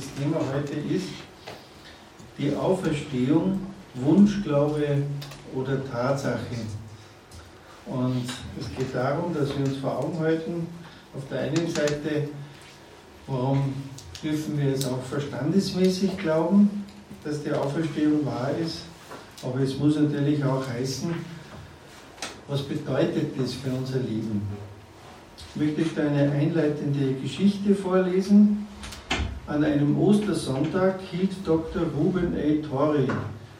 das Thema heute ist die Auferstehung, Wunschglaube oder Tatsache. Und es geht darum, dass wir uns vor Augen halten, auf der einen Seite, warum dürfen wir es auch verstandesmäßig glauben, dass die Auferstehung wahr ist, aber es muss natürlich auch heißen, was bedeutet das für unser Leben. Ich möchte euch da eine einleitende Geschichte vorlesen. An einem Ostersonntag hielt Dr. Ruben A. Torrey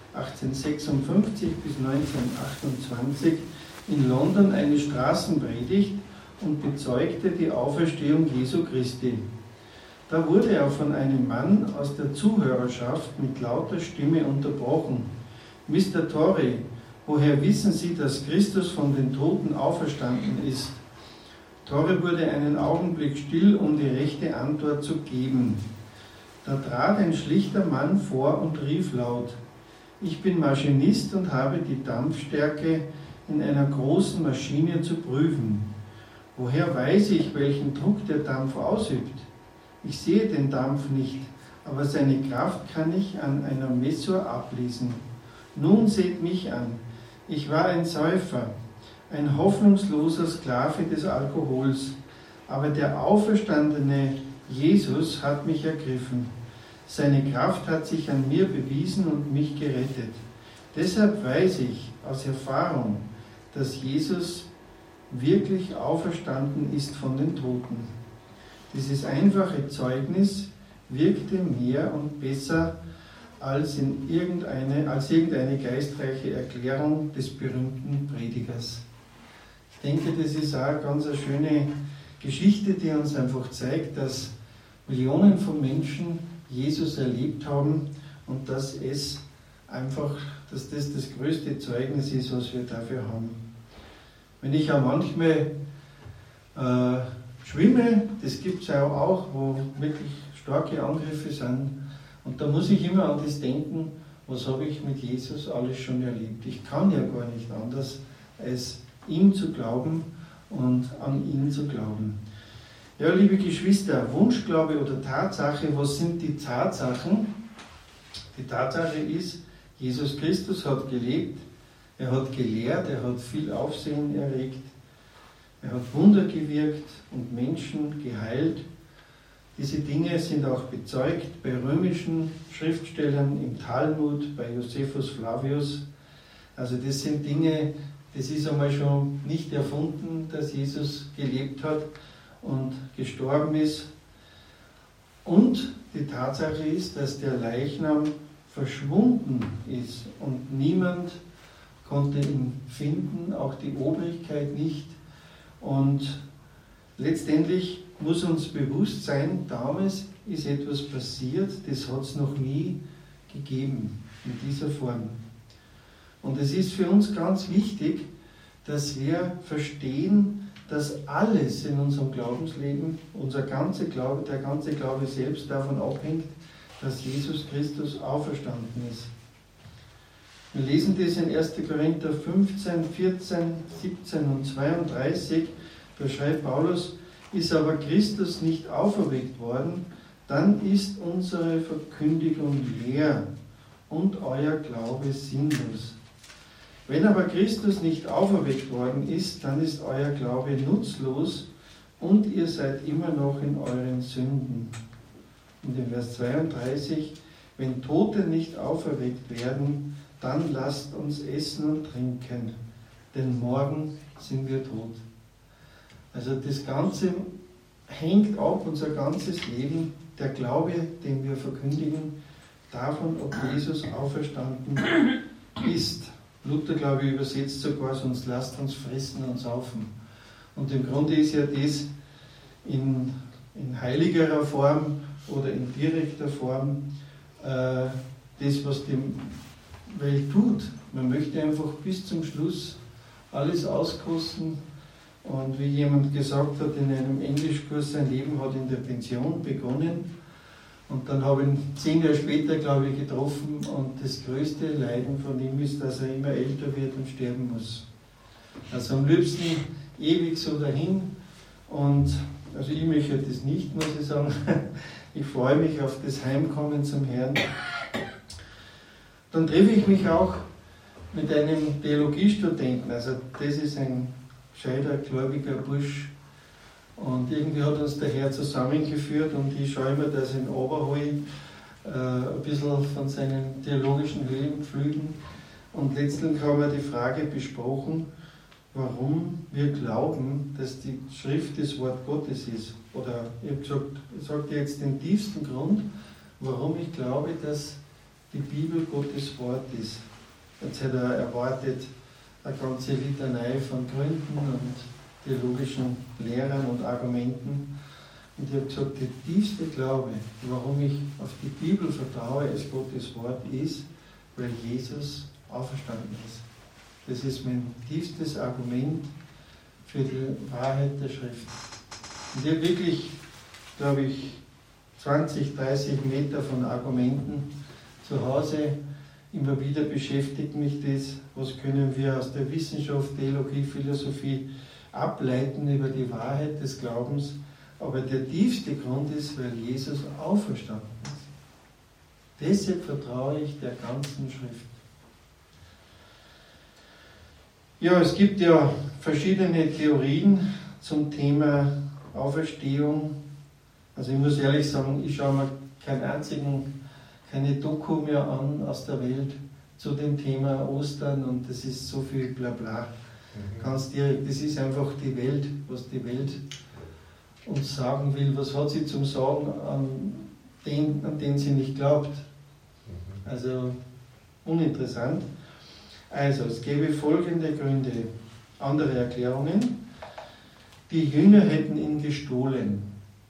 1856 bis 1928 in London eine Straßenpredigt und bezeugte die Auferstehung Jesu Christi. Da wurde er von einem Mann aus der Zuhörerschaft mit lauter Stimme unterbrochen. Mr. Torrey, woher wissen Sie, dass Christus von den Toten auferstanden ist? Torrey wurde einen Augenblick still, um die rechte Antwort zu geben. Da trat ein schlichter Mann vor und rief laut: Ich bin Maschinist und habe die Dampfstärke in einer großen Maschine zu prüfen. Woher weiß ich, welchen Druck der Dampf ausübt? Ich sehe den Dampf nicht, aber seine Kraft kann ich an einer Messur ablesen. Nun seht mich an. Ich war ein Säufer, ein hoffnungsloser Sklave des Alkohols, aber der auferstandene Jesus hat mich ergriffen. Seine Kraft hat sich an mir bewiesen und mich gerettet. Deshalb weiß ich aus Erfahrung, dass Jesus wirklich auferstanden ist von den Toten. Dieses einfache Zeugnis wirkte mehr und besser als irgendeine geistreiche Erklärung des berühmten Predigers. Ich denke, das ist auch eine ganz schöne Geschichte, die uns einfach zeigt, dass Millionen von Menschen Jesus erlebt haben und dass das das größte Zeugnis ist, was wir dafür haben. Wenn ich auch manchmal schwimme, das gibt es ja auch, wo wirklich starke Angriffe sind, und da muss ich immer an das denken, was habe ich mit Jesus alles schon erlebt. Ich kann ja gar nicht anders, als ihm zu glauben und an ihn zu glauben. Ja, liebe Geschwister, Wunschglaube oder Tatsache, was sind die Tatsachen? Die Tatsache ist, Jesus Christus hat gelebt, er hat gelehrt, er hat viel Aufsehen erregt, er hat Wunder gewirkt und Menschen geheilt. Diese Dinge sind auch bezeugt bei römischen Schriftstellern im Talmud, bei Josephus Flavius. Also das sind Dinge, das ist einmal schon nicht erfunden, dass Jesus gelebt hat und gestorben ist. Und die Tatsache ist, dass der Leichnam verschwunden ist und niemand konnte ihn finden, auch die Obrigkeit nicht. Und letztendlich muss uns bewusst sein, damals ist etwas passiert, das hat es noch nie gegeben in dieser Form. Und es ist für uns ganz wichtig, dass wir verstehen, dass alles in unserem Glaubensleben, der ganze Glaube selbst davon abhängt, dass Jesus Christus auferstanden ist. Wir lesen das in 1. Korinther 15, 14, 17 und 32. Da schreibt Paulus: Ist aber Christus nicht auferweckt worden, dann ist unsere Verkündigung leer und euer Glaube sinnlos. Wenn aber Christus nicht auferweckt worden ist, dann ist euer Glaube nutzlos und ihr seid immer noch in euren Sünden. Und in Vers 32: Wenn Tote nicht auferweckt werden, dann lasst uns essen und trinken, denn morgen sind wir tot. Also das Ganze hängt ab, unser ganzes Leben, der Glaube, den wir verkündigen, davon, ob Jesus auferstanden ist. Luther, glaube ich, übersetzt sogar, sonst lasst uns fressen und saufen. Und im Grunde ist ja das in heiligerer Form oder in direkter Form das, was die Welt tut. Man möchte einfach bis zum Schluss alles auskosten. Und wie jemand gesagt hat in einem Englischkurs, sein Leben hat in der Pension begonnen. Und dann habe ich ihn 10 Jahre später, glaube ich, getroffen. Und das größte Leiden von ihm ist, dass er immer älter wird und sterben muss. Also am liebsten ewig so dahin. Und also ich möchte das nicht, muss ich sagen. Ich freue mich auf das Heimkommen zum Herrn. Dann treffe ich mich auch mit einem Theologiestudenten. Also das ist ein gescheiter, gläubiger Bursch. Und irgendwie hat uns der Herr zusammengeführt und ich schaue immer, dass ich ihn runterhole, ein bisschen von seinen theologischen Flügen. Und letztendlich haben wir die Frage besprochen, warum wir glauben, dass die Schrift das Wort Gottes ist. Oder ich habe gesagt, ich sage dir jetzt den tiefsten Grund, warum ich glaube, dass die Bibel Gottes Wort ist. Jetzt hat er erwartet eine ganze Litanei von Gründen und theologischen Lehrern und Argumenten. Und ich habe gesagt, der tiefste Glaube, warum ich auf die Bibel vertraue als Gottes Wort, ist, weil Jesus auferstanden ist. Das ist mein tiefstes Argument für die Wahrheit der Schrift. Und ich habe wirklich, glaube ich, 20, 30 Meter von Argumenten zu Hause. Immer wieder beschäftigt mich das, was können wir aus der Wissenschaft, Theologie, Philosophie ableiten über die Wahrheit des Glaubens. Aber der tiefste Grund ist, weil Jesus auferstanden ist. Deshalb vertraue ich der ganzen Schrift. Ja, es gibt ja verschiedene Theorien zum Thema Auferstehung. Also ich muss ehrlich sagen, ich schaue mir keine Doku mehr an aus der Welt zu dem Thema Ostern und das ist so viel Blabla. Ganz direkt, das ist einfach die Welt, was die Welt uns sagen will. Was hat sie zum Sagen an den sie nicht glaubt? Also uninteressant. Also, es gäbe folgende Gründe, andere Erklärungen. Die Jünger hätten ihn gestohlen.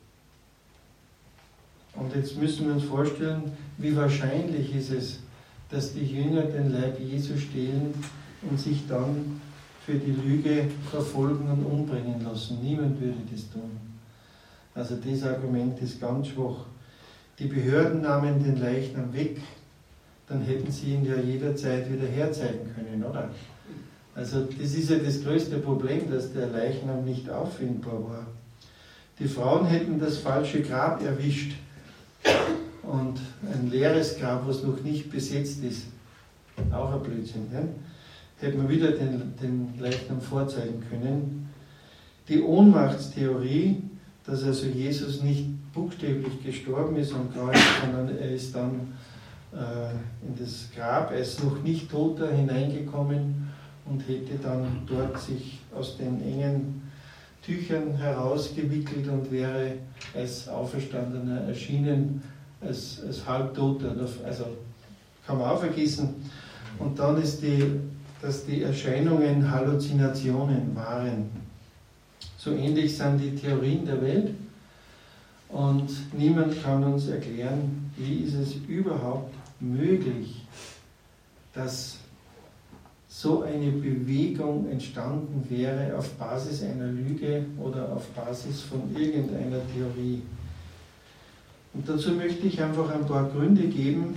Und jetzt müssen wir uns vorstellen, wie wahrscheinlich ist es, dass die Jünger den Leib Jesu stehlen und sich dann für die Lüge verfolgen und umbringen lassen. Niemand würde das tun. Also das Argument ist ganz schwach. Die Behörden nahmen den Leichnam weg, dann hätten sie ihn ja jederzeit wieder herzeigen können, oder? Also das ist ja das größte Problem, dass der Leichnam nicht auffindbar war. Die Frauen hätten das falsche Grab erwischt und ein leeres Grab, was noch nicht besetzt ist, auch ein Blödsinn, ja? Hätte man wieder den Leichnam vorzeigen können. Die Ohnmachtstheorie, dass also Jesus nicht buchstäblich gestorben ist am Kreuz, sondern er ist dann in das Grab, er ist noch nicht Toter hineingekommen und hätte dann dort sich aus den engen Tüchern herausgewickelt und wäre als Auferstandener erschienen, als Halbtoter. Also kann man auch vergessen. Und dann ist dass die Erscheinungen Halluzinationen waren. So ähnlich sind die Theorien der Welt und niemand kann uns erklären, wie ist es überhaupt möglich, dass so eine Bewegung entstanden wäre auf Basis einer Lüge oder auf Basis von irgendeiner Theorie. Und dazu möchte ich einfach ein paar Gründe geben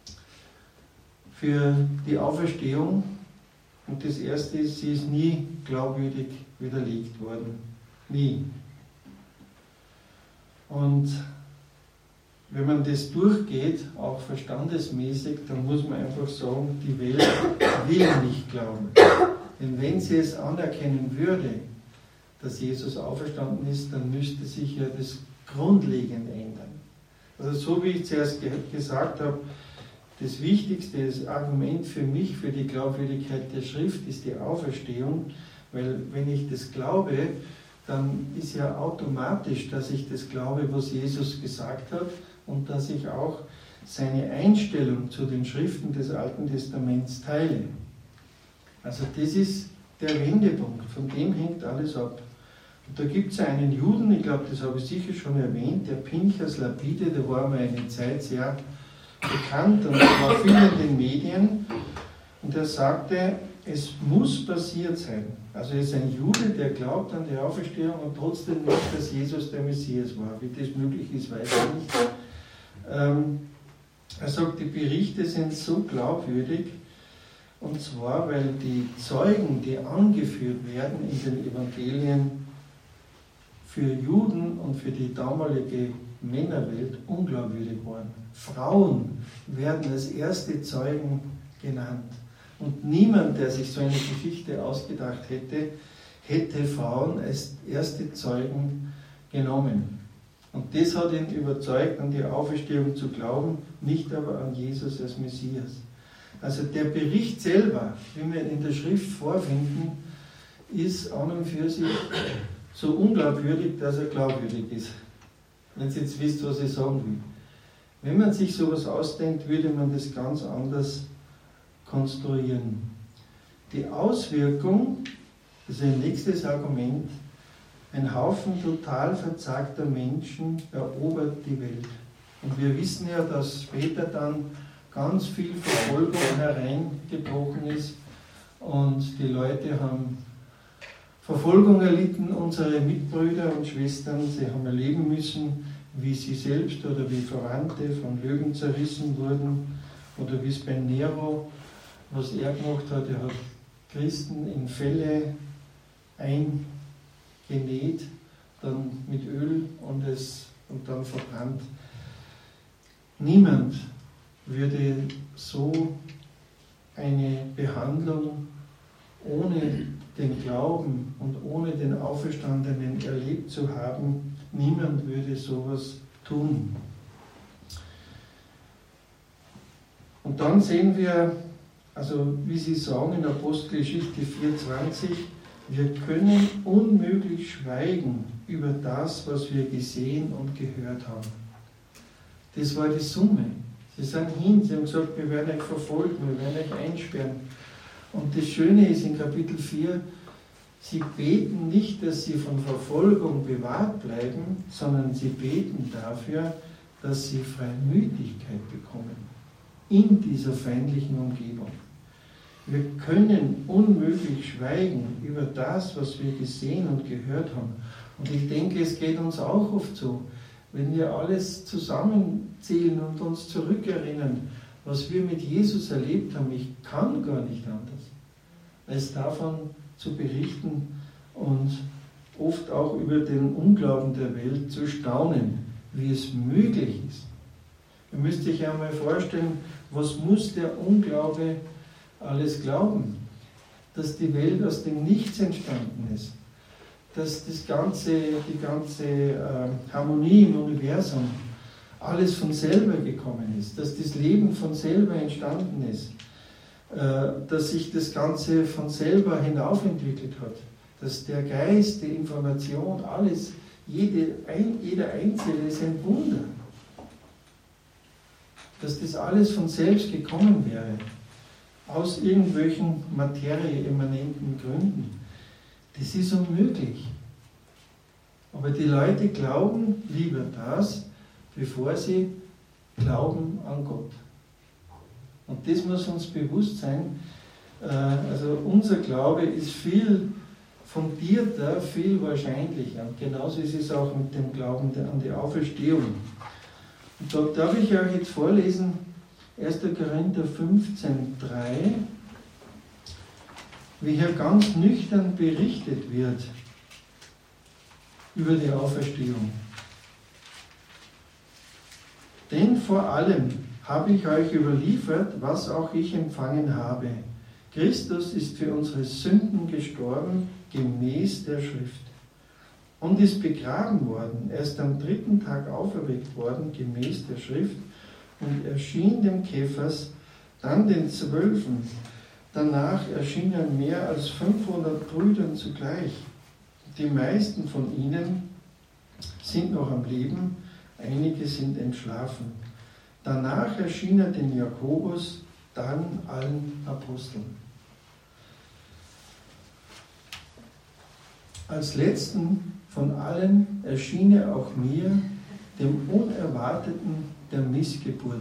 für die Auferstehung. Und das erste ist, sie ist nie glaubwürdig widerlegt worden. Nie. Und wenn man das durchgeht, auch verstandesmäßig, dann muss man einfach sagen, die Welt will nicht glauben. Denn wenn sie es anerkennen würde, dass Jesus auferstanden ist, dann müsste sich ja das grundlegend ändern. Also so wie ich zuerst gesagt habe, das wichtigste, das Argument für mich, für die Glaubwürdigkeit der Schrift, ist die Auferstehung, weil wenn ich das glaube, dann ist ja automatisch, dass ich das glaube, was Jesus gesagt hat und dass ich auch seine Einstellung zu den Schriften des Alten Testaments teile. Also das ist der Wendepunkt, von dem hängt alles ab. Und da gibt es einen Juden, ich glaube, das habe ich sicher schon erwähnt, der Pinchas Lapide, der war mal eine Zeit sehr bekannt und war viel in den Medien und er sagte, es muss passiert sein. Also er ist ein Jude, der glaubt an die Auferstehung und trotzdem nicht, dass Jesus der Messias war. Wie das möglich ist, weiß ich nicht. Er sagt, die Berichte sind so glaubwürdig, und zwar, weil die Zeugen, die angeführt werden in den Evangelien, für Juden und für die damalige Männerwelt unglaubwürdig waren. Frauen werden als erste Zeugen genannt. Und niemand, der sich so eine Geschichte ausgedacht hätte, hätte Frauen als erste Zeugen genommen. Und das hat ihn überzeugt, an die Auferstehung zu glauben, nicht aber an Jesus als Messias. Also der Bericht selber, wie wir in der Schrift vorfinden, ist an und für sich so unglaubwürdig, dass er glaubwürdig ist. Wenn Sie jetzt wisst, was ich sagen will. Wenn man sich sowas ausdenkt, würde man das ganz anders konstruieren. Die Auswirkung, das ist ein nächstes Argument, ein Haufen total verzagter Menschen erobert die Welt. Und wir wissen ja, dass später dann ganz viel Verfolgung hereingebrochen ist und die Leute haben Verfolgung erlitten, unsere Mitbrüder und Schwestern, sie haben erleben müssen, wie sie selbst oder wie Verwandte von Löwen zerrissen wurden oder wie es bei Nero, was er gemacht hat, er hat Christen in Felle eingenäht, dann mit Öl und dann verbrannt. Niemand würde so eine Behandlung ohne den Glauben und ohne den Auferstandenen erlebt zu haben, niemand würde sowas tun. Und dann sehen wir, also wie Sie sagen in Apostelgeschichte 4,20, wir können unmöglich schweigen über das, was wir gesehen und gehört haben. Das war die Summe. Sie sind hin, sie haben gesagt, wir werden euch verfolgen, wir werden euch einsperren. Und das Schöne ist in Kapitel 4, sie beten nicht, dass sie von Verfolgung bewahrt bleiben, sondern sie beten dafür, dass sie Freimütigkeit bekommen in dieser feindlichen Umgebung. Wir können unmöglich schweigen über das, was wir gesehen und gehört haben. Und ich denke, es geht uns auch oft so, wenn wir alles zusammenzählen und uns zurückerinnern, was wir mit Jesus erlebt haben. Ich kann gar nicht anders, als davon zu berichten und oft auch über den Unglauben der Welt zu staunen, wie es möglich ist. Ihr müsst euch einmal vorstellen, was muss der Unglaube alles glauben? Dass die Welt aus dem Nichts entstanden ist, dass die ganze Harmonie im Universum alles von selber gekommen ist, dass das Leben von selber entstanden ist, dass sich das Ganze von selber hinaufentwickelt hat, dass der Geist, die Information, alles, jeder Einzelne ist ein Wunder, dass das alles von selbst gekommen wäre, aus irgendwelchen materieimmanenten Gründen. Das ist unmöglich. Aber die Leute glauben lieber das, bevor sie glauben an Gott. Und das muss uns bewusst sein. Also unser Glaube ist viel fundierter, viel wahrscheinlicher. Und genauso ist es auch mit dem Glauben an die Auferstehung. Und da darf ich euch jetzt vorlesen, 1. Korinther 15,3, wie hier ganz nüchtern berichtet wird über die Auferstehung. Denn vor allem habe ich euch überliefert, was auch ich empfangen habe. Christus ist für unsere Sünden gestorben, gemäß der Schrift, und ist begraben worden. Er ist am 3. Tag auferweckt worden, gemäß der Schrift, und erschien dem Kephas, dann den 12. Danach erschienen mehr als 500 Brüdern zugleich. Die meisten von ihnen sind noch am Leben, einige sind entschlafen. Danach erschien er den Jakobus, dann allen Aposteln. Als letzten von allen erschien er auch mir, dem Unerwarteten der Missgeburt.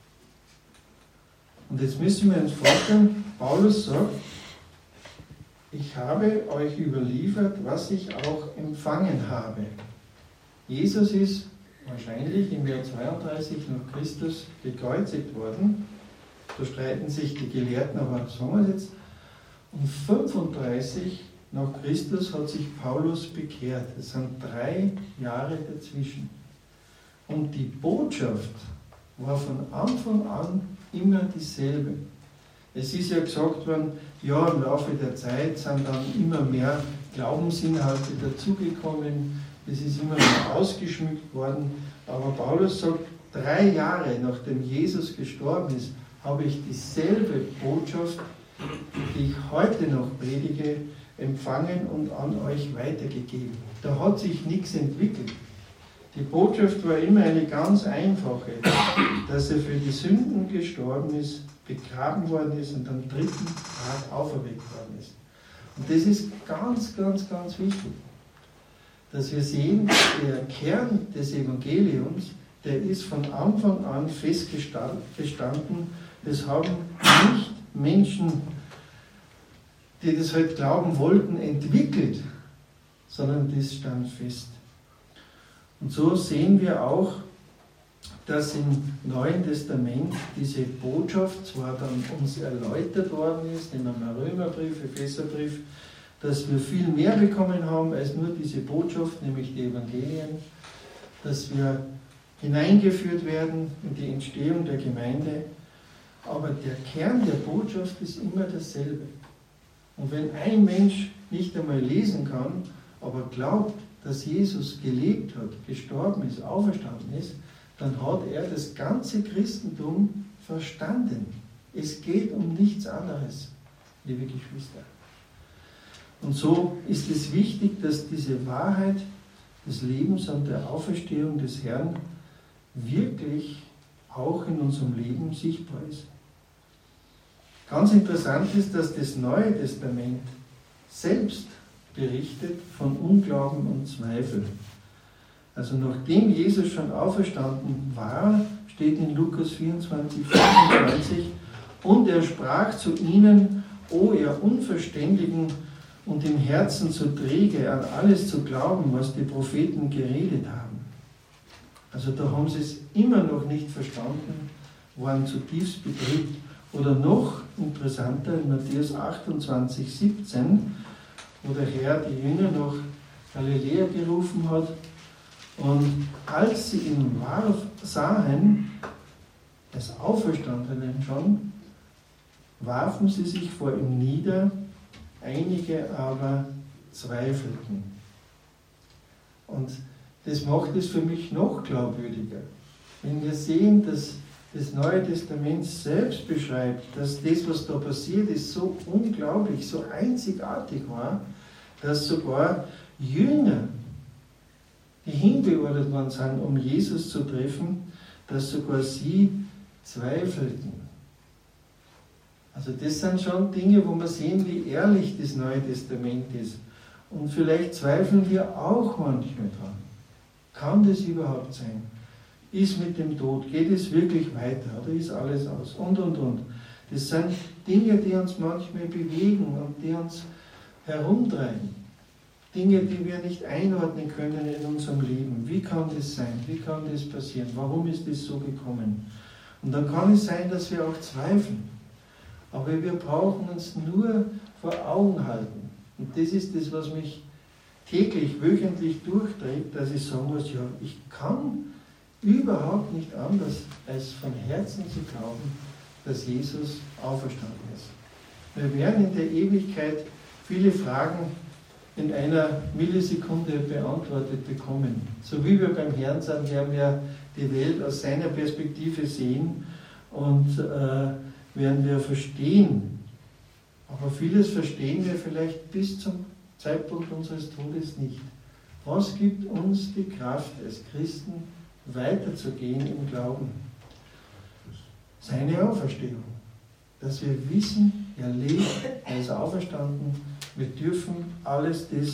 Und jetzt müssen wir uns vorstellen, Paulus sagt, ich habe euch überliefert, was ich auch empfangen habe. Jesus ist wahrscheinlich im Jahr 32 nach Christus gekreuzigt worden. Da streiten sich die Gelehrten, aber sagen wir es jetzt. Und 35 nach Christus hat sich Paulus bekehrt. Es sind 3 Jahre dazwischen. Und die Botschaft war von Anfang an immer dieselbe. Es ist ja gesagt worden, ja, im Laufe der Zeit sind dann immer mehr Glaubensinhalte dazugekommen, es ist immer mehr ausgeschmückt worden, aber Paulus sagt, 3 Jahre nachdem Jesus gestorben ist, habe ich dieselbe Botschaft, die ich heute noch predige, empfangen und an euch weitergegeben. Da hat sich nichts entwickelt. Die Botschaft war immer eine ganz einfache, dass er für die Sünden gestorben ist, begraben worden ist und am 3. Tag auferweckt worden ist. Und das ist ganz, ganz, ganz wichtig, dass wir sehen, der Kern des Evangeliums, der ist von Anfang an festgestanden. Das haben nicht Menschen, die das halt glauben wollten, entwickelt, sondern das stand fest. Und so sehen wir auch, dass im Neuen Testament diese Botschaft zwar dann uns erläutert worden ist, nehmen wir mal Römerbrief, Epheserbrief, dass wir viel mehr bekommen haben als nur diese Botschaft, nämlich die Evangelien, dass wir hineingeführt werden in die Entstehung der Gemeinde, aber der Kern der Botschaft ist immer dasselbe. Und wenn ein Mensch nicht einmal lesen kann, aber glaubt, dass Jesus gelebt hat, gestorben ist, auferstanden ist, dann hat er das ganze Christentum verstanden. Es geht um nichts anderes, liebe Geschwister. Und so ist es wichtig, dass diese Wahrheit des Lebens und der Auferstehung des Herrn wirklich auch in unserem Leben sichtbar ist. Ganz interessant ist, dass das Neue Testament selbst berichtet von Unglauben und Zweifel. Also nachdem Jesus schon auferstanden war, steht in Lukas 24, 25, und er sprach zu ihnen, o ihr Unverständigen und im Herzen so träge, an alles zu glauben, was die Propheten geredet haben. Also da haben sie es immer noch nicht verstanden, waren zutiefst betrübt. Oder noch interessanter, in Matthäus 28, 17, wo der Herr die Jünger nach Galiläa gerufen hat, und als sie ihn sahen, als Auferstandenen schon, warfen sie sich vor ihm nieder, einige aber zweifelten. Und das macht es für mich noch glaubwürdiger. Wenn wir sehen, dass das Neue Testament selbst beschreibt, dass das, was da passiert ist, so unglaublich, so einzigartig war, dass sogar Jünger, die hinbeordert worden sind, um Jesus zu treffen, dass sogar sie zweifelten. Also das sind schon Dinge, wo wir sehen, wie ehrlich das Neue Testament ist. Und vielleicht zweifeln wir auch manchmal dran. Kann das überhaupt sein? Ist mit dem Tod, geht es wirklich weiter oder ist alles aus? Und. Das sind Dinge, die uns manchmal bewegen und die uns herumtreiben. Dinge, die wir nicht einordnen können in unserem Leben. Wie kann das sein? Wie kann das passieren? Warum ist das so gekommen? Und dann kann es sein, dass wir auch zweifeln. Aber wir brauchen uns nur vor Augen halten. Und das ist das, was mich täglich, wöchentlich durchträgt, dass ich sagen muss, ja, ich kann überhaupt nicht anders, als von Herzen zu glauben, dass Jesus auferstanden ist. Wir werden in der Ewigkeit viele Fragen in einer Millisekunde beantwortet bekommen. So wie wir beim Herrn sind, werden wir die Welt aus seiner Perspektive sehen und werden wir verstehen. Aber vieles verstehen wir vielleicht bis zum Zeitpunkt unseres Todes nicht. Was gibt uns die Kraft als Christen, weiterzugehen im Glauben? Seine Auferstehung. Dass wir wissen, er lebt, er ist auferstanden. Wir dürfen alles das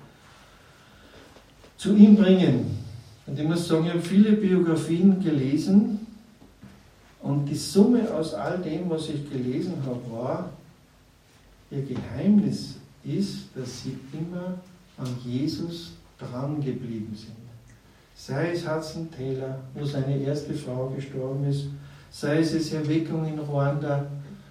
zu ihm bringen. Und ich muss sagen, ich habe viele Biografien gelesen und die Summe aus all dem, was ich gelesen habe, war, ihr Geheimnis ist, dass sie immer an Jesus dran geblieben sind. Sei es Hudson Taylor, wo seine erste Frau gestorben ist, sei es Erweckung in Ruanda,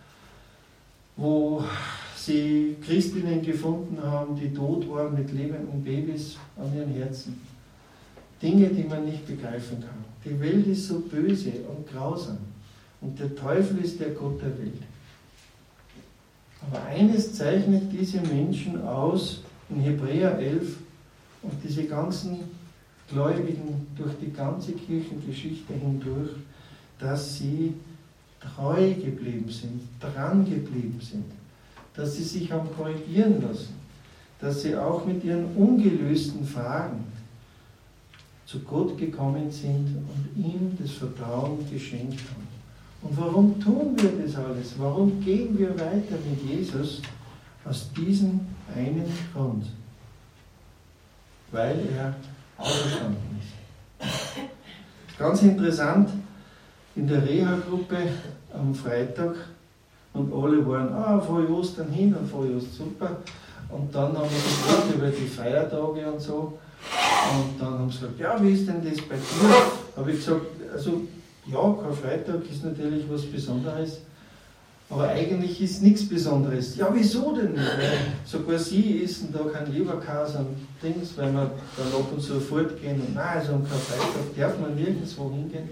wo sie Christinnen gefunden haben, die tot waren mit lebenden Babys an ihren Herzen. Dinge, die man nicht begreifen kann. Die Welt ist so böse und grausam. Und der Teufel ist der Gott der Welt. Aber eines zeichnet diese Menschen aus in Hebräer 11 und diese ganzen Gläubigen durch die ganze Kirchengeschichte hindurch, dass sie treu geblieben sind, dran geblieben sind, dass sie sich haben korrigieren lassen, dass sie auch mit ihren ungelösten Fragen zu Gott gekommen sind und ihm das Vertrauen geschenkt haben. Und warum tun wir das alles? Warum gehen wir weiter mit Jesus? Aus diesem einen Grund. Weil er auferstanden ist. Ganz interessant, in der Reha-Gruppe am Freitag und alle waren, frohe Ostern hin und frohe Ostern super. Und dann haben wir gesprochen über die Feiertage und so. Und dann haben sie gesagt, ja, wie ist denn das bei dir? Habe ich gesagt, also ja, Karfreitag ist natürlich was Besonderes, aber eigentlich ist nichts Besonderes. Ja, wieso denn nicht? Weil sogar sie essen da kein Leberkäse und Dings, weil wir dann ab und zu fortgehen und nein, also am Karfreitag darf man nirgendwo hingehen.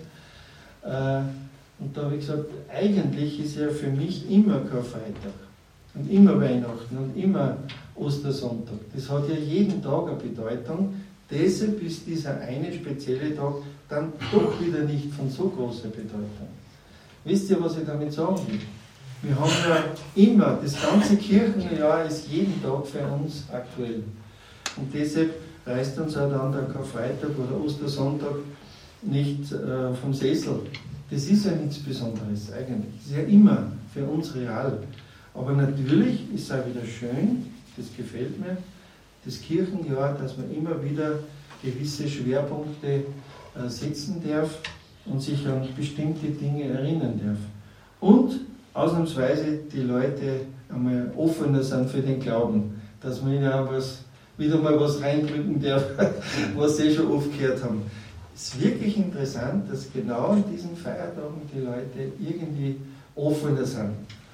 Und da habe ich gesagt, eigentlich ist ja für mich immer Karfreitag und immer Weihnachten und immer Ostersonntag. Das hat ja jeden Tag eine Bedeutung. Deshalb ist dieser eine spezielle Tag dann doch wieder nicht von so großer Bedeutung. Wisst ihr, was ich damit sagen will? Wir haben ja immer, das ganze Kirchenjahr ist jeden Tag für uns aktuell. Und deshalb reißt uns auch dann der Karfreitag oder Ostersonntag nicht vom Sessel. Das ist ja nichts Besonderes eigentlich. Das ist ja immer für uns real. Aber natürlich ist es auch wieder schön, das gefällt mir, das Kirchenjahr, dass man immer wieder gewisse Schwerpunkte setzen darf und sich an bestimmte Dinge erinnern darf. Und ausnahmsweise die Leute einmal offener sind für den Glauben, dass man ihnen auch wieder mal was reindrücken darf, was sie schon oft gehört haben. Es ist wirklich interessant, dass genau an diesen Feiertagen die Leute irgendwie offener sind.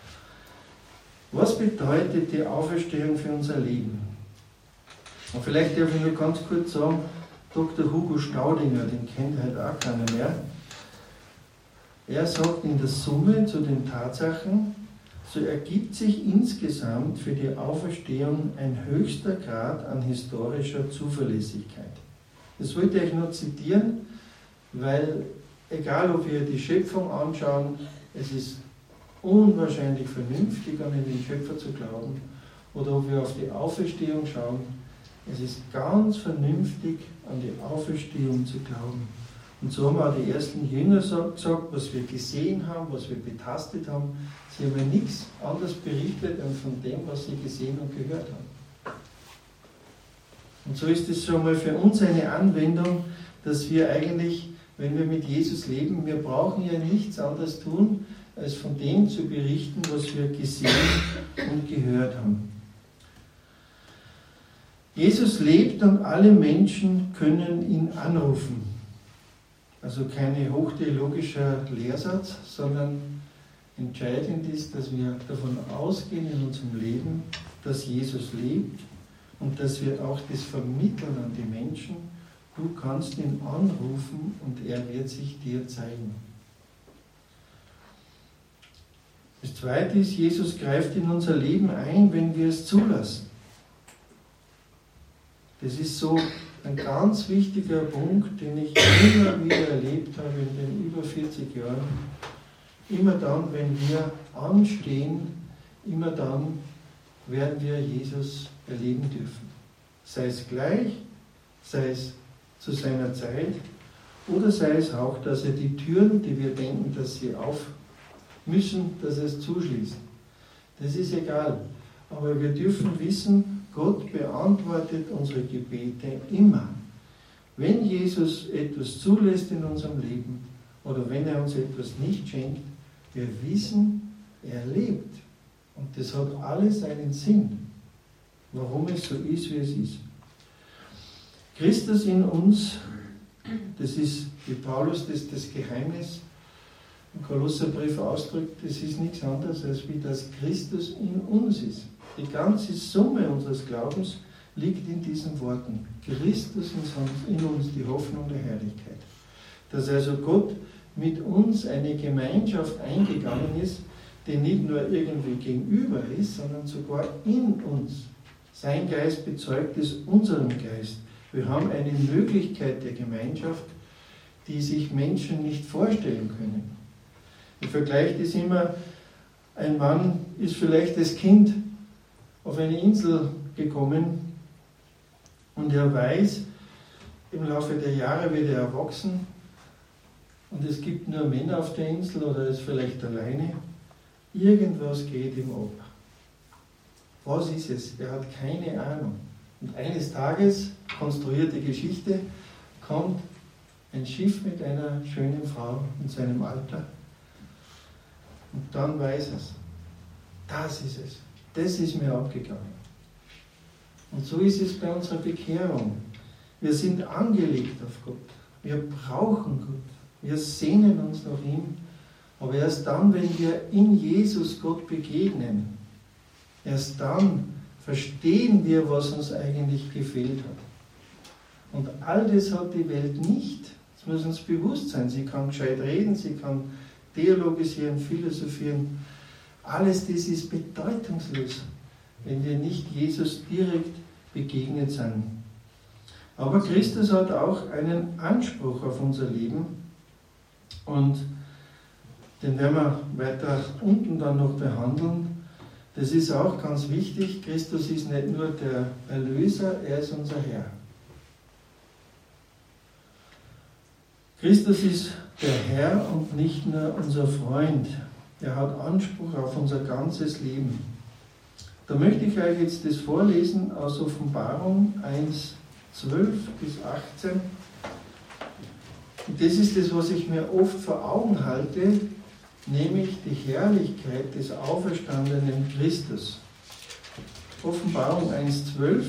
Was bedeutet die Auferstehung für unser Leben? Und vielleicht darf ich nur ganz kurz sagen, Dr. Hugo Staudinger, den kennt halt auch keiner mehr. Er sagt in der Summe zu den Tatsachen, so ergibt sich insgesamt für die Auferstehung ein höchster Grad an historischer Zuverlässigkeit. Das wollte ich nur zitieren, weil egal ob wir die Schöpfung anschauen, es ist unwahrscheinlich vernünftig an den Schöpfer zu glauben, oder ob wir auf die Auferstehung schauen, es ist ganz vernünftig an die Auferstehung zu glauben. Und so haben auch die ersten Jünger gesagt, was wir gesehen haben, was wir betastet haben. Sie haben ja nichts anderes berichtet als von dem, was sie gesehen und gehört haben. Und so ist es schon mal für uns eine Anwendung, dass wir eigentlich, wenn wir mit Jesus leben, wir brauchen ja nichts anderes tun, als von dem zu berichten, was wir gesehen und gehört haben. Jesus lebt und alle Menschen können ihn anrufen. Also kein hochtheologischer Lehrsatz, sondern entscheidend ist, dass wir davon ausgehen in unserem Leben, dass Jesus lebt und dass wir auch das vermitteln an die Menschen. Du kannst ihn anrufen und er wird sich dir zeigen. Das Zweite ist, Jesus greift in unser Leben ein, wenn wir es zulassen. Das ist so ein ganz wichtiger Punkt, den ich immer wieder erlebt habe in den über 40 Jahren. Immer dann, wenn wir anstehen, immer dann werden wir Jesus erleben dürfen. Sei es gleich, sei es zu seiner Zeit oder sei es auch, dass er die Türen, die wir denken, dass sie auf müssen, dass er es zuschließt. Das ist egal. Aber wir dürfen wissen, Gott beantwortet unsere Gebete immer. Wenn Jesus etwas zulässt in unserem Leben oder wenn er uns etwas nicht schenkt, wir wissen, er lebt. Und das hat alles einen Sinn, warum es so ist, wie es ist. Christus in uns, das ist, wie Paulus das Geheimnis im Kolosserbrief ausdrückt, das ist nichts anderes, als wie das Christus in uns ist. Die ganze Summe unseres Glaubens liegt in diesen Worten. Christus in uns, die Hoffnung der Herrlichkeit. Dass also Gott mit uns eine Gemeinschaft eingegangen ist, die nicht nur irgendwie gegenüber ist, sondern sogar in uns. Sein Geist bezeugt es unserem Geist. Wir haben eine Möglichkeit der Gemeinschaft, die sich Menschen nicht vorstellen können. Ich vergleiche das immer, ein Mann ist vielleicht als Kind auf eine Insel gekommen und er weiß, im Laufe der Jahre wird er erwachsen und es gibt nur Männer auf der Insel oder er ist vielleicht alleine. Irgendwas geht ihm ab. Was ist es? Er hat keine Ahnung. Und eines Tages, konstruierte Geschichte, kommt ein Schiff mit einer schönen Frau in seinem Alter. Und dann weiß er es. Das ist es. Das ist mir abgegangen. Und so ist es bei unserer Bekehrung. Wir sind angelegt auf Gott. Wir brauchen Gott. Wir sehnen uns nach ihm. Aber erst dann, wenn wir in Jesus Gott begegnen, erst dann verstehen wir, was uns eigentlich gefehlt hat. Und all das hat die Welt nicht. Das muss uns bewusst sein. Sie kann gescheit reden, sie kann theologisieren, philosophieren. Alles das ist bedeutungslos, wenn wir nicht Jesus direkt begegnet sind. Aber Christus hat auch einen Anspruch auf unser Leben und den werden wir weiter unten dann noch behandeln. Das ist auch ganz wichtig. Christus ist nicht nur der Erlöser, er ist unser Herr. Christus ist der Herr und nicht nur unser Freund. Er hat Anspruch auf unser ganzes Leben. Da möchte ich euch jetzt das vorlesen aus Offenbarung 1, 12 bis 18. Und das ist das, was ich mir oft vor Augen halte, nämlich die Herrlichkeit des auferstandenen Christus. Offenbarung 1,12.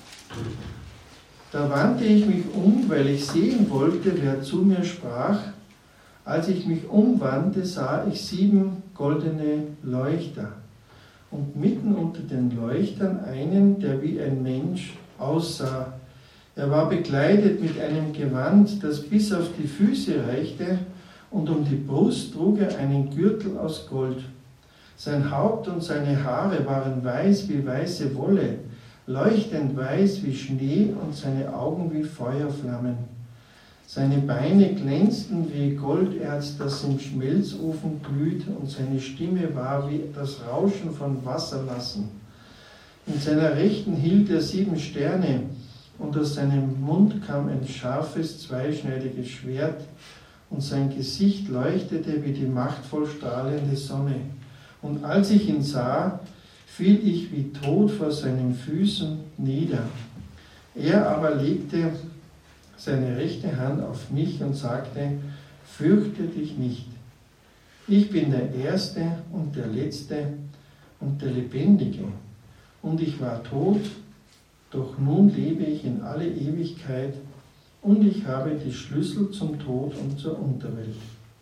Da wandte ich mich um, weil ich sehen wollte, wer zu mir sprach. Als ich mich umwandte, sah ich 7 goldene Leuchter und mitten unter den Leuchtern einen, der wie ein Mensch aussah. Er war bekleidet mit einem Gewand, das bis auf die Füße reichte, und um die Brust trug er einen Gürtel aus Gold. Sein Haupt und seine Haare waren weiß wie weiße Wolle, leuchtend weiß wie Schnee und seine Augen wie Feuerflammen. Seine Beine glänzten wie Golderz, das im Schmelzofen glüht, und seine Stimme war wie das Rauschen von Wassermassen. In seiner Rechten hielt er 7 Sterne, und aus seinem Mund kam ein scharfes, zweischneidiges Schwert, und sein Gesicht leuchtete wie die machtvoll strahlende Sonne. Und als ich ihn sah, fiel ich wie tot vor seinen Füßen nieder. Er aber legte seine rechte Hand auf mich und sagte: Fürchte dich nicht. Ich bin der Erste und der Letzte und der Lebendige. Und ich war tot, doch nun lebe ich in alle Ewigkeit, und ich habe die Schlüssel zum Tod und zur Unterwelt.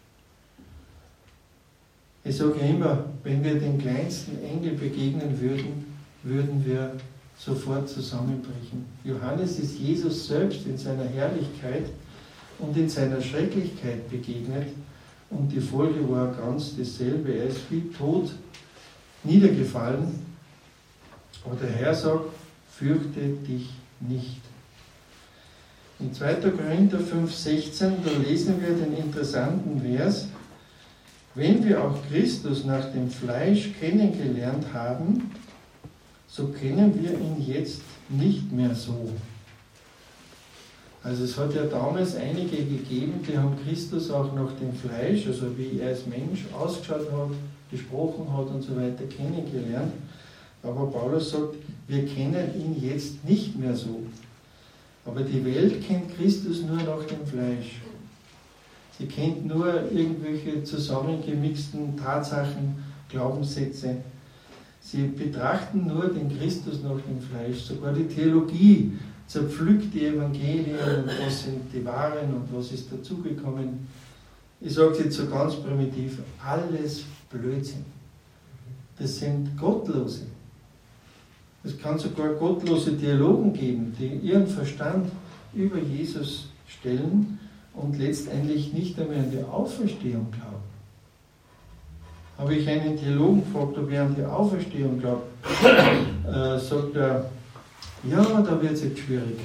Ich sage immer, wenn wir den kleinsten Engel begegnen würden, würden wir sofort zusammenbrechen. Johannes ist Jesus selbst in seiner Herrlichkeit und in seiner Schrecklichkeit begegnet, und die Folge war ganz dasselbe. Er ist wie tot niedergefallen. Aber der Herr sagt: Fürchte dich nicht. In 2. Korinther 5,16, da lesen wir den interessanten Vers: Wenn wir auch Christus nach dem Fleisch kennengelernt haben, so kennen wir ihn jetzt nicht mehr so. Also es hat ja damals einige gegeben, die haben Christus auch nach dem Fleisch, also wie er als Mensch ausgeschaut hat, gesprochen hat und so weiter, kennengelernt. Aber Paulus sagt, wir kennen ihn jetzt nicht mehr so. Aber die Welt kennt Christus nur nach dem Fleisch. Sie kennt nur irgendwelche zusammengemixten Tatsachen, Glaubenssätze. Sie betrachten nur den Christus nach dem Fleisch. Sogar die Theologie zerpflückt die Evangelien und was sind die Wahren und was ist dazugekommen. Ich sage es jetzt so ganz primitiv, alles Blödsinn. Das sind Gottlose. Es kann sogar gottlose Theologen geben, die ihren Verstand über Jesus stellen und letztendlich nicht einmehr an die Auferstehung glauben. Habe ich einen Theologen gefragt, ob er an die Auferstehung glaubt, sagt er, ja, da wird es jetzt schwierig.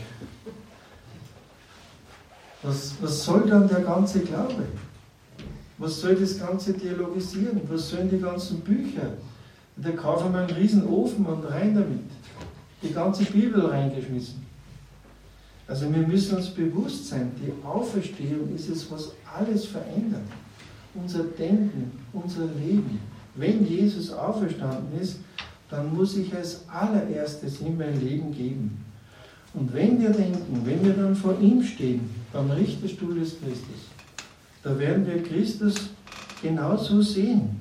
Was soll dann der ganze Glaube? Was soll das ganze Theologisieren? Was sollen die ganzen Bücher? Da kaufen wir einen riesen Ofen und rein damit. Die ganze Bibel reingeschmissen. Also wir müssen uns bewusst sein, die Auferstehung ist es, was alles verändert. Unser Denken, unser Leben. Wenn Jesus auferstanden ist, dann muss ich als allererstes ihm mein Leben geben. Und wenn wir denken, wenn wir dann vor ihm stehen, beim Richterstuhl des Christus, da werden wir Christus genauso sehen.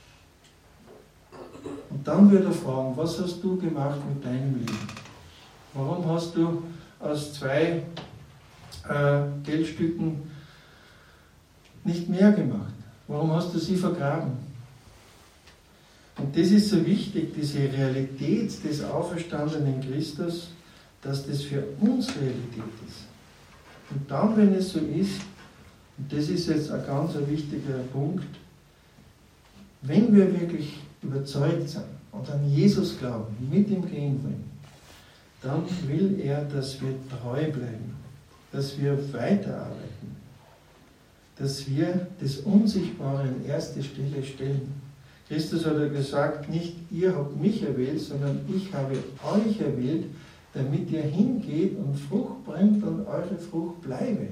Und dann wird er fragen, was hast du gemacht mit deinem Leben? Warum hast du aus 2 Geldstücken nicht mehr gemacht? Warum hast du sie vergraben? Und das ist so wichtig, diese Realität des auferstandenen Christus, dass das für uns Realität ist. Und dann, wenn es so ist, und das ist jetzt ein ganz wichtiger Punkt, wenn wir wirklich überzeugt sind und an Jesus glauben, mit ihm gehen wollen, dann will er, dass wir treu bleiben, dass wir weiterarbeiten, dass wir das Unsichtbare an erste Stelle stellen. Christus hat ja gesagt, nicht ihr habt mich erwählt, sondern ich habe euch erwählt, damit ihr hingeht und Frucht bringt und eure Frucht bleibe.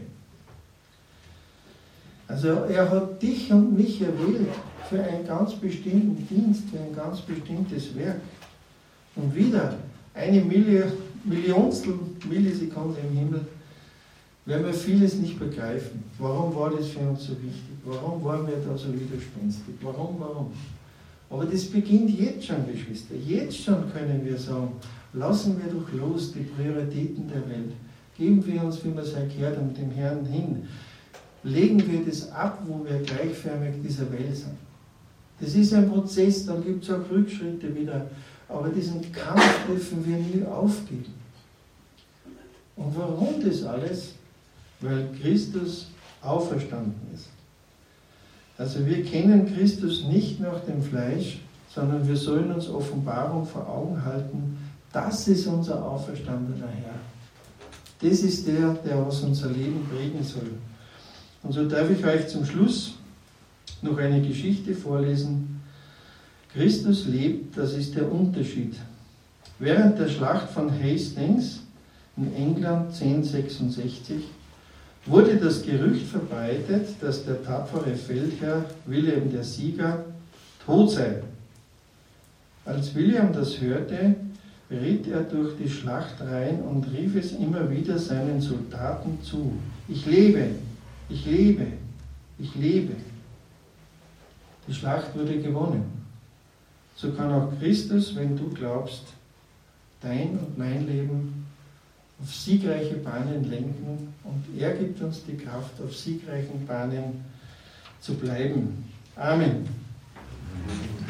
Also er hat dich und mich erwählt für einen ganz bestimmten Dienst, für ein ganz bestimmtes Werk. Und wieder eine Millionstel Millisekunde im Himmel werden wir vieles nicht begreifen. Warum war das für uns so wichtig? Warum waren wir da so widerspenstig? Warum? Aber das beginnt jetzt schon, Geschwister. Jetzt schon können wir sagen, lassen wir doch los die Prioritäten der Welt. Geben wir uns, wie wir es erklärt haben, dem Herrn hin. Legen wir das ab, wo wir gleichförmig dieser Welt sind. Das ist ein Prozess, dann gibt es auch Rückschritte wieder. Aber diesen Kampf dürfen wir nie aufgeben. Und warum das alles? Weil Christus auferstanden ist. Also wir kennen Christus nicht nach dem Fleisch, sondern wir sollen uns Offenbarung vor Augen halten. Das ist unser auferstandener Herr. Das ist der was unser Leben prägen soll. Und so darf ich euch zum Schluss noch eine Geschichte vorlesen. Christus lebt, das ist der Unterschied. Während der Schlacht von Hastings in England 1066 wurde das Gerücht verbreitet, dass der tapfere Feldherr William der Sieger tot sei. Als William das hörte, ritt er durch die Schlachtreihen und rief es immer wieder seinen Soldaten zu: Ich lebe, ich lebe, ich lebe. Die Schlacht wurde gewonnen. So kann auch Christus, wenn du glaubst, dein und mein Leben auf siegreiche Bahnen lenken, und er gibt uns die Kraft, auf siegreichen Bahnen zu bleiben. Amen.